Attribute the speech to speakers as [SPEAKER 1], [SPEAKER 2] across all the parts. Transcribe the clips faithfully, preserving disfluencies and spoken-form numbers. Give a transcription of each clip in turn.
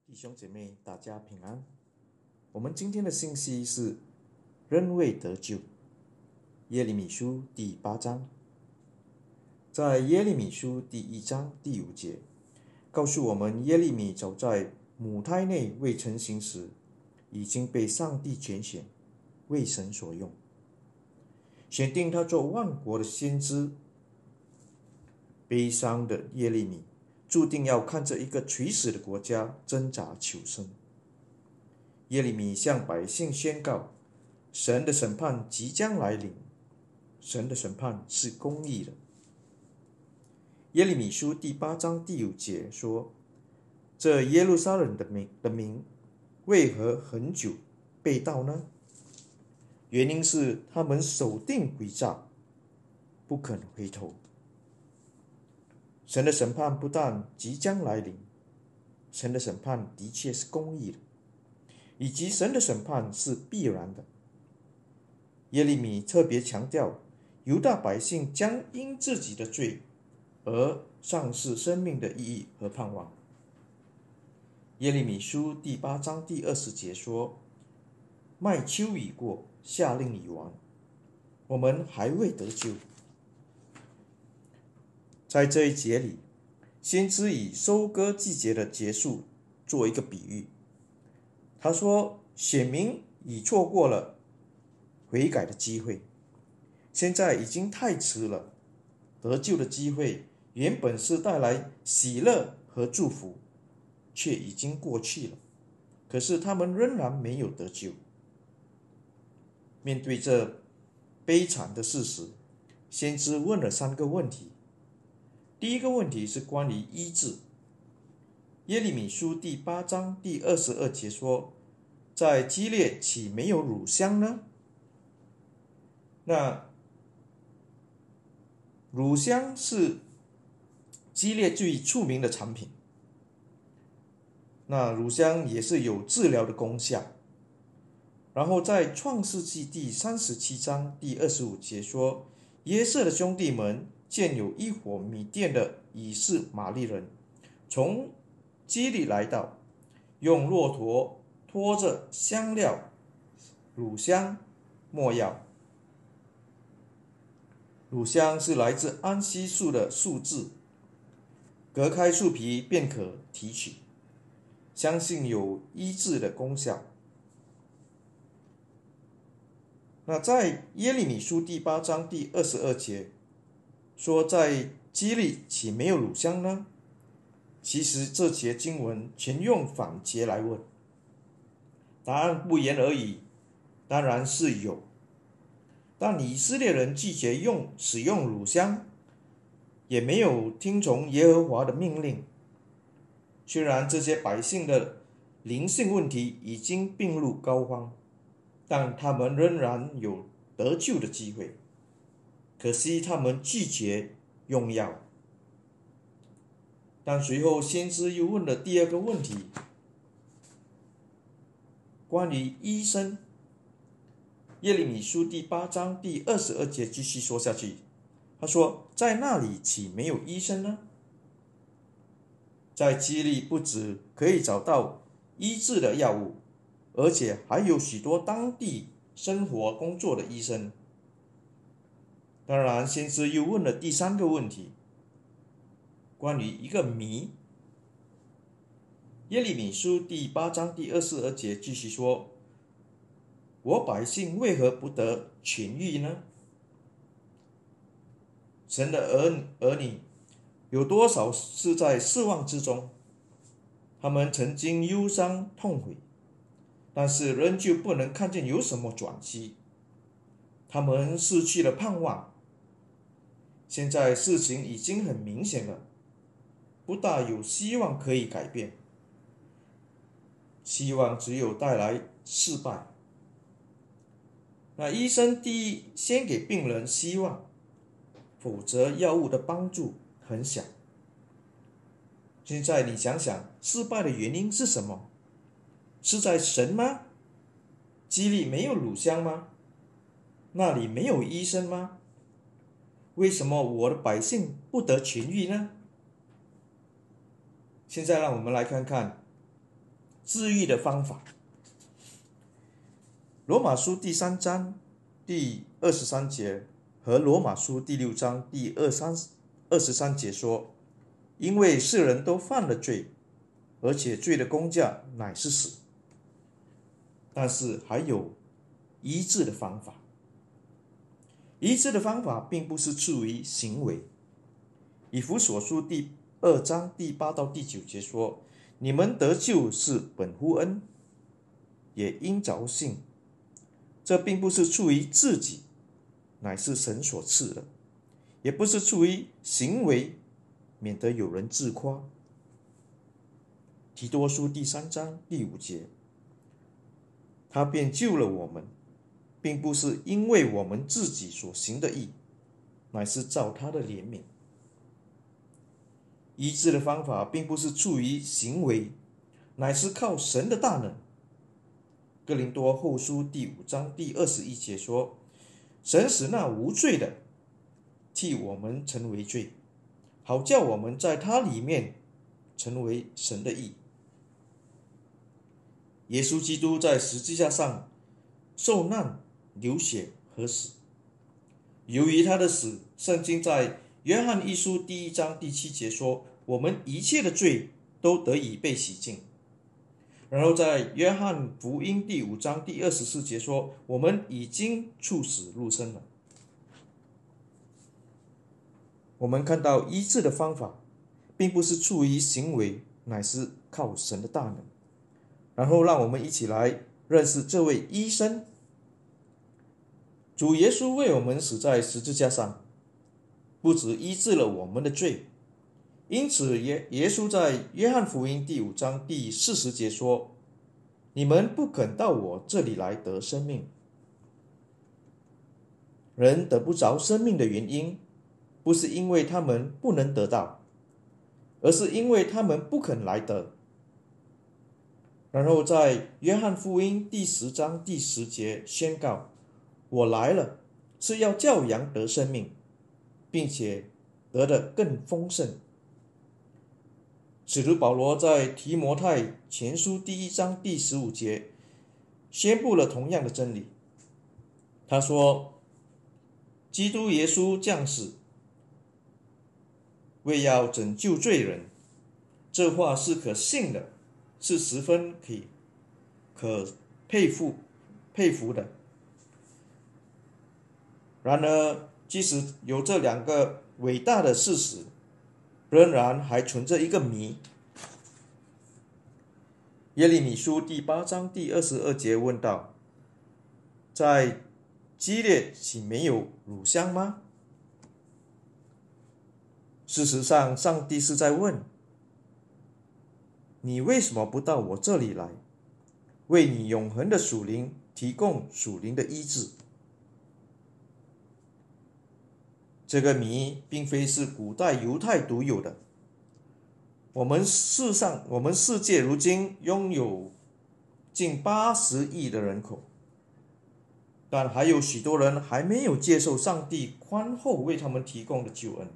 [SPEAKER 1] 弟兄姐妹，大家平安。我们今天的信息是仍未得救。耶利米书第八章，在耶利米书第一章第五节，告诉我们耶利米早在母胎内未成形时，已经被上帝拣选，为神所用，选定他做万国的先知。悲伤的耶利米注定要看着一个垂死的国家挣扎求生。耶利米向百姓宣告，神的审判即将来临，神的审判是公义的。耶利米书第八章第五节说，这耶路撒冷的名的名为何很久被盗呢？原因是他们守定诡诈，不肯回头。神的审判不但即将来临，神的审判的确是公义的，以及神的审判是必然的。耶利米特别强调，犹大百姓将因自己的罪而丧失生命的意义和盼望。耶利米书第八章第二十节说，麦秋已过，夏令已完，我们还未得救。在这一节里，先知以收割季节的结束做一个比喻。他说，选民已错过了悔改的机会，现在已经太迟了。得救的机会原本是带来喜乐和祝福，却已经过去了。可是他们仍然没有得救。面对这悲惨的事实，先知问了三个问题。第一个问题是关于医治。耶利米书第八章第二十二节说，在基列岂没有乳香呢？那乳香是基列最出名的产品，那乳香也是有治疗的功效。然后在创世纪第三十七章第二十五节说，约瑟的兄弟们见有一伙米甸的以实玛利人从基利来到，用骆驼拖着香料、乳香、没药。乳香是来自安息树的树枝，割开树皮便可提取，相信有医治的功效。那在耶利米书第八章第二十二节说，在基利岂没有乳香呢？其实这节经文全用反节来问，答案不言而喻，当然是有。但以色列人拒绝用使用乳香，也没有听从耶和华的命令。虽然这些百姓的灵性问题已经病入膏肓，但他们仍然有得救的机会。可惜他们拒绝用药。但随后先知又问了第二个问题，关于医生。耶利米书第八章第二十二节继续说下去，他说，在那里岂没有医生呢？在基利不只可以找到医治的药物，而且还有许多当地生活工作的医生。当然，先知又问了第三个问题，关于一个谜。耶利米书第八章第二十二节继续说，我百姓为何不得痊愈呢？神的儿儿女有多少是在失望之中？他们曾经忧伤痛悔，但是仍旧不能看见有什么转机。他们失去了盼望。现在事情已经很明显了，不大有希望可以改变。希望只有带来失败。那医生第一先给病人希望，否则药物的帮助很小。现在你想想，失败的原因是什么？是在神吗？基利没有乳香吗？那里没有医生吗？为什么我的百姓不得痊愈呢？现在让我们来看看治愈的方法。罗马书第三章第二十三节和罗马书第六章第二三二十三节说，因为世人都犯了罪，而且罪的工价乃是死。但是还有医治的方法。医治的方法并不是出于行为。以弗所书第二章第八到第九节说，你们得救是本乎恩，也因着信。这并不是出于自己，乃是神所赐的，也不是出于行为，免得有人自夸。提多书第三章第五节，他便救了我们，并不是因为我们自己所行的义，乃是照他的怜悯。医治的方法并不是出于行为，乃是靠神的大能。哥林多后书第五章第二十一节说，神使那无罪的替我们成为罪，好叫我们在他里面成为神的义。耶稣基督在十字架上受难、流血和死。由于他的死，圣经在约翰一书第一章第七节说，我们一切的罪都得以被洗净。然后在约翰福音第五章第二十四节说，我们已经处死入生了。我们看到医治的方法并不是出于行为，乃是靠神的大能。然后让我们一起来认识这位医生。主耶稣为我们死在十字架上，不只医治了我们的罪，因此耶耶稣在约翰福音第五章第四十节说，你们不肯到我这里来得生命。人得不着生命的原因，不是因为他们不能得到，而是因为他们不肯来得。然后在约翰福音第十章第十节宣告，我来了，是要叫羊得生命，并且得的更丰盛。使徒保罗在提摩太前书第一章第十五节宣布了同样的真理。他说，基督耶稣降死，为要拯救罪人，这话是可信的，是十分可以可佩服佩服的。然而，即使有这两个伟大的事实，仍然还存着一个谜。耶利米书第八章第二十二节问道，在基列岂没有乳香吗？事实上，上帝是在问，你为什么不到我这里来，为你永恒的属灵提供属灵的医治？这个谜并非是古代犹太独有的。我们世上，我们世界如今拥有近八十亿的人口，但还有许多人还没有接受上帝宽厚为他们提供的救恩。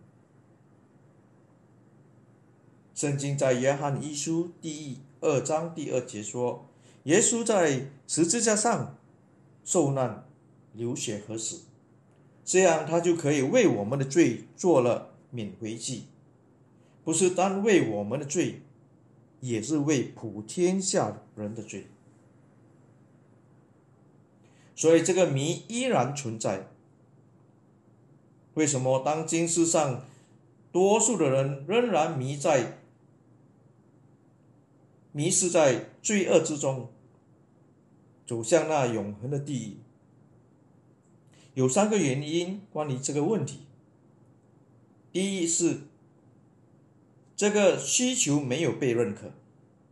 [SPEAKER 1] 圣经在约翰一书第二章第二节说，耶稣在十字架上受难、流血和死，这样他就可以为我们的罪做了免回祭，不是单为我们的罪，也是为普天下人的罪。所以这个谜依然存在。为什么当今世上多数的人仍然迷在迷失在罪恶之中，走向那永恒的地狱？有三个原因关于这个问题。第一是这个需求没有被认可。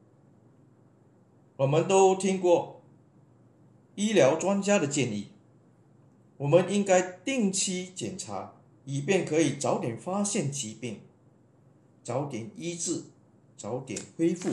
[SPEAKER 1] 我们都听过医疗专家的建议，我们应该定期检查，以便可以早点发现疾病，早点医治，早点恢复。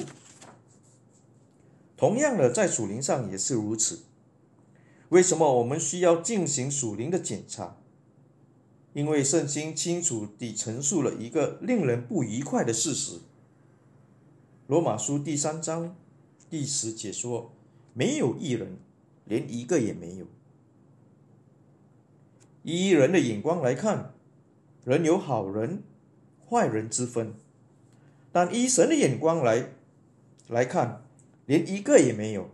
[SPEAKER 1] 同样的，在属灵上也是如此。为什么我们需要进行属灵的检查？因为圣经清楚地陈述了一个令人不愉快的事实。罗马书第三章第第十节说，没有义人，连一个也没有。以人的眼光来看，人有好人、坏人之分，但依神的眼光来来看，连一个也没有，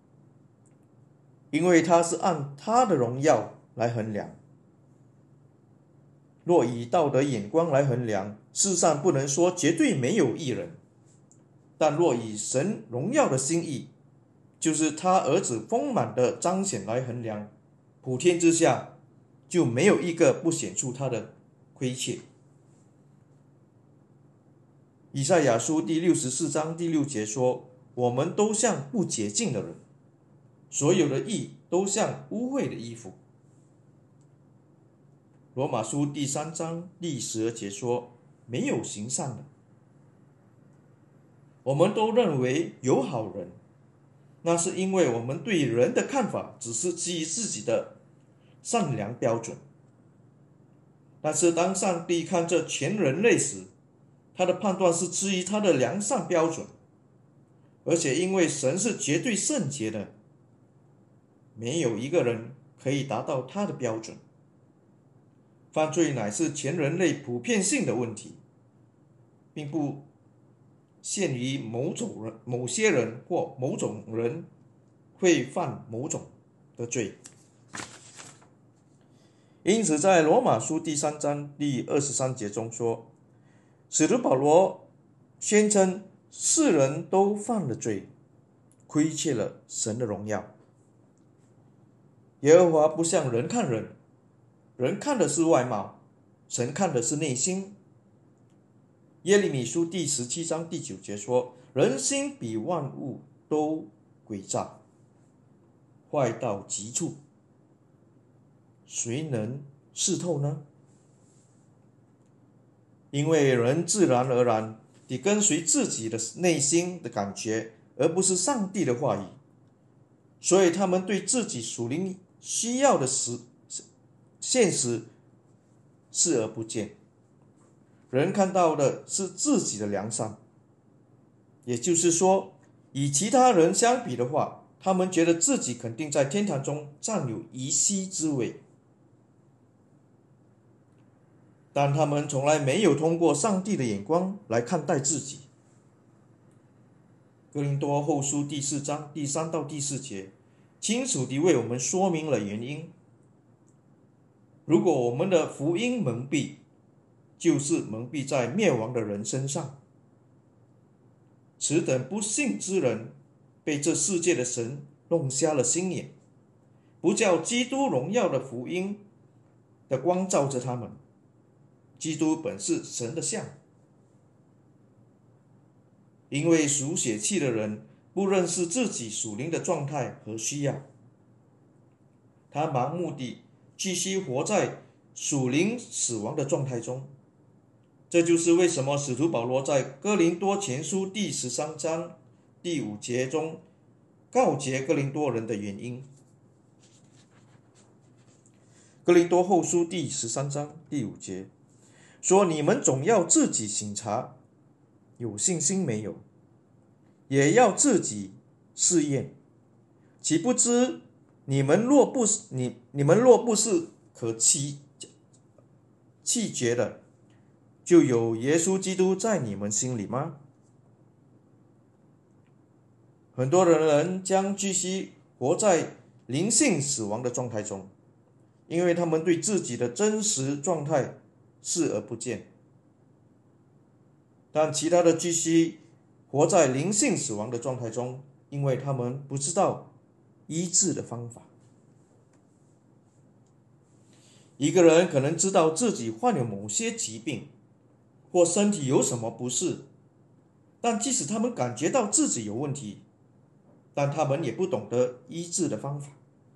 [SPEAKER 1] 因为他是按他的荣耀来衡量。若以道德眼光来衡量，世上不能说绝对没有义人，但若以神荣耀的心意，就是他儿子丰满的彰显来衡量，普天之下就没有一个不显出他的亏欠。以赛亚书第六十四章第六节说，我们都像不洁净的人，所有的义都像污秽的衣服。罗马书第三章第十二节说，没有行善的。我们都认为有好人，那是因为我们对人的看法只是基于自己的善良标准。但是当上帝看这全人类时，他的判断是基于他的良善标准，而且因为神是绝对圣洁的，没有一个人可以达到他的标准。犯罪乃是全人类普遍性的问题，并不限于某种人、某些人或某种人会犯某种的罪。因此在罗马书第三章第二十三节中说，使徒保罗宣称世人都犯了罪，亏欠了神的荣耀。耶和华不像人看人，人看的是外貌，神看的是内心。耶利米书第十七章第九节说，人心比万物都诡诈，坏到极处，谁能识透呢？因为人自然而然地跟随自己的内心的感觉，而不是上帝的话语，所以他们对自己属灵需要的实现实视而不见。人看到的是自己的良善，也就是说，与其他人相比的话，他们觉得自己肯定在天堂中占有一席之位，但他们从来没有通过上帝的眼光来看待自己。哥林多后书第四章第三到第四节清楚地为我们说明了原因。如果我们的福音蒙蔽，就是蒙蔽在灭亡的人身上。此等不信之人被这世界的神弄瞎了心眼，不叫基督荣耀的福音的光照着他们。基督本是神的像，因为属血气的人不认识自己属灵的状态和需要，他盲目地继续活在属灵死亡的状态中。这就是为什么使徒保罗在哥林多前书第十三章第五节中告诫哥林多人的原因。哥林多后书第十三章第五节说，你们总要自己省察，有信心没有，也要自己试验，岂不知你们若不是你你们若不是可弃弃绝的，就有耶稣基督在你们心里吗？很多人将继续活在灵性死亡的状态中，因为他们对自己的真实状态视而不见。但其他的继续活在灵性死亡的状态中，因为他们不知道医治的方法。一个人可能知道自己患有某些疾病，或身体有什么不适，但即使他们感觉到自己有问题，但他们也不懂得医治的方法。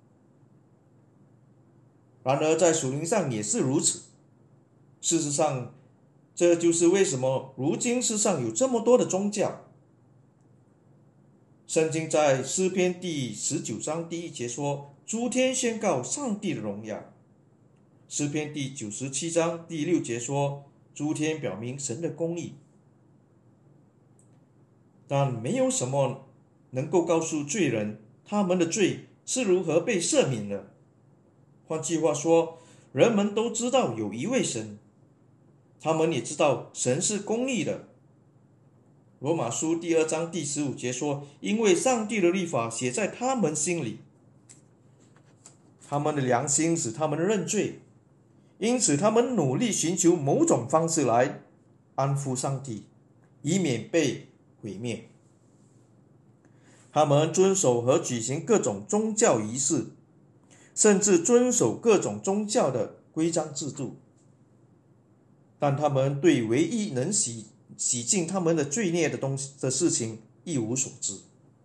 [SPEAKER 1] 然而在属灵上也是如此。事实上，这就是为什么如今世上有这么多的宗教。圣经在诗篇第十九章第一节说，诸天宣告上帝的荣耀。诗篇第九十七章第六节说，诸天表明神的公义。但没有什么能够告诉罪人他们的罪是如何被赦免的。换句话说，人们都知道有一位神，他们也知道神是公义的。罗马书第二章第十五节说，因为上帝的律法写在他们心里，他们的良心使他们认罪，因此他们努力寻求某种方式来安抚上帝，以免被毁灭。他们遵守和举行各种宗教仪式，甚至遵守各种宗教的规章制度，但他们对唯一能洗洗净他们的罪孽的东西的事情一无所知。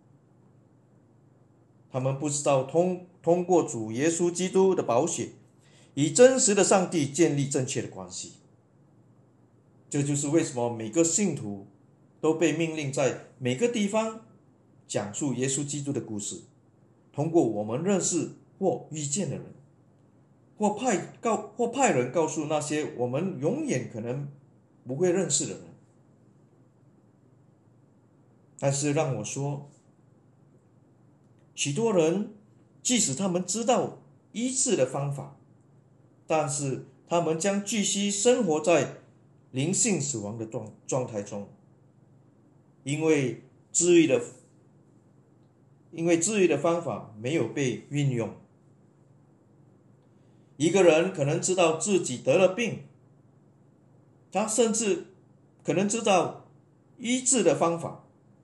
[SPEAKER 1] 他们不知道通通过主耶稣基督的宝血，与真实的上帝建立正确的关系。这就是为什么每个信徒都被命令在每个地方讲述耶稣基督的故事，通过我们认识或遇见的人，或派告或派人告诉那些我们永远可能不会认识的人。但是让我说，许多人即使他们知道医治的方法，但是他们将继续生活在灵性死亡的状状态中，因为治愈的因为治愈的方法没有被运用。一个人可能知道自己得了病，他甚至可能知道医治的方法，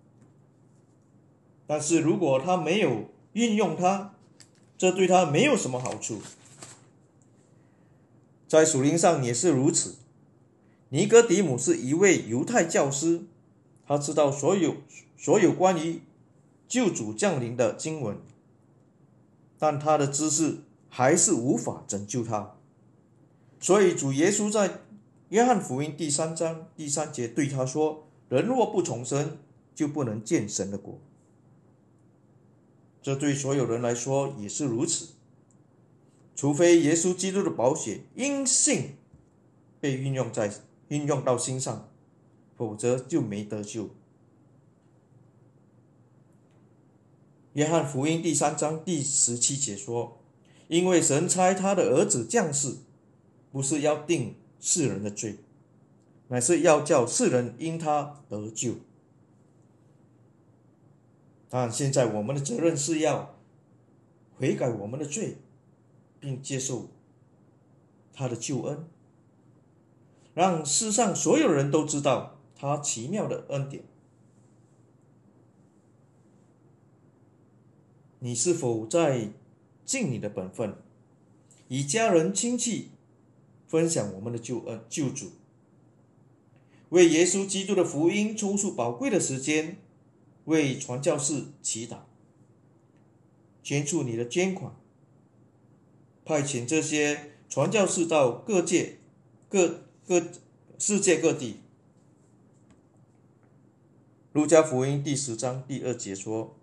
[SPEAKER 1] 但是如果他没有运用它，这对他没有什么好处。在属灵上也是如此。尼哥底母是一位犹太教师，他知道所有所有关于救主降临的经文，但他的知识还是无法拯救他。所以主耶稣在约翰福音第三章第三节对他说，人若不重生，就不能见神的国。这对所有人来说也是如此，除非耶稣基督的宝血因信被运用在运用到心上，否则就没得救。约翰福音第三章第十七节说，因为神差他的儿子降世，不是要定世人的罪，乃是要叫世人因他得救。但现在我们的责任是要悔改我们的罪，并接受他的救恩，让世上所有人都知道他奇妙的恩典。你是否在尽你的本分，与家人亲戚分享我们的救恩救主，为耶稣基督的福音抽出宝贵的时间，为传教士祈祷，捐出你的捐款，派遣这些传教士到各界各各世界各地。路加福音第十章第二节说，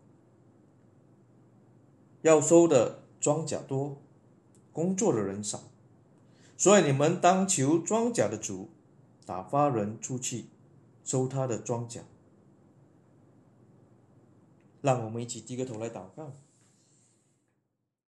[SPEAKER 1] 要收的庄稼多，工作的人少，所以你们当求庄稼的主打发人出去收他的庄稼。让我们一起低个头来祷告。